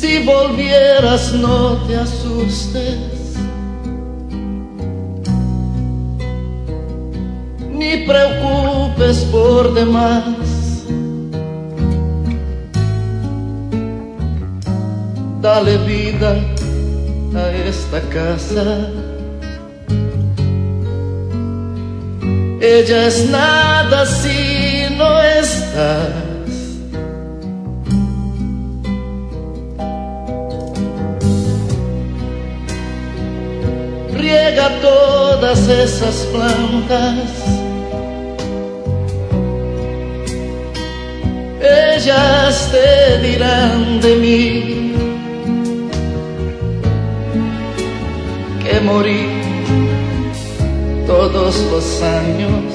Si volvieras no te asustes, ni preocupes por demás. Dale vida a esta casa. Ella es nada si no estás. Riega todas esas plantas. Ellas te dirán de mí que morí todos los años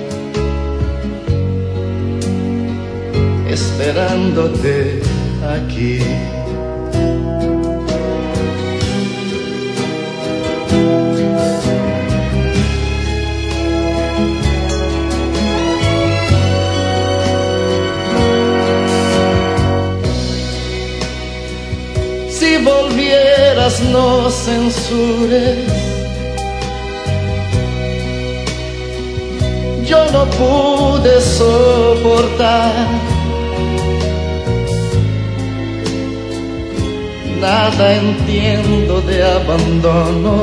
esperándote aquí. Si volvieras no censures, yo no pude soportar nada, entiendo de abandono,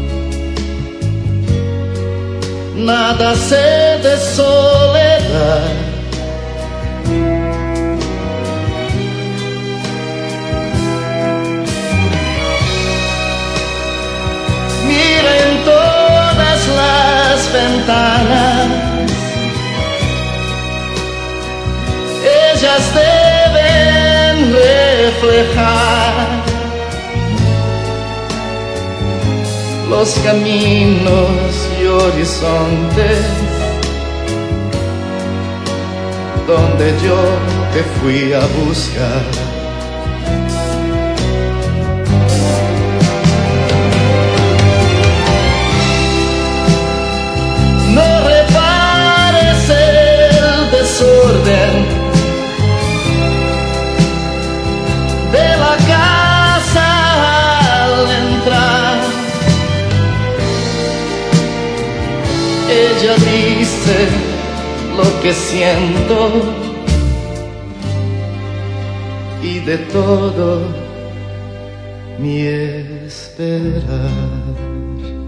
nada sé de soledad. Mira en todas las ventanas, ellas deben reflejar los caminos y horizontes donde yo te fui a buscar. No repares el desorden de la casa al entrar. Ella dice lo que siento y de todo mi esperar.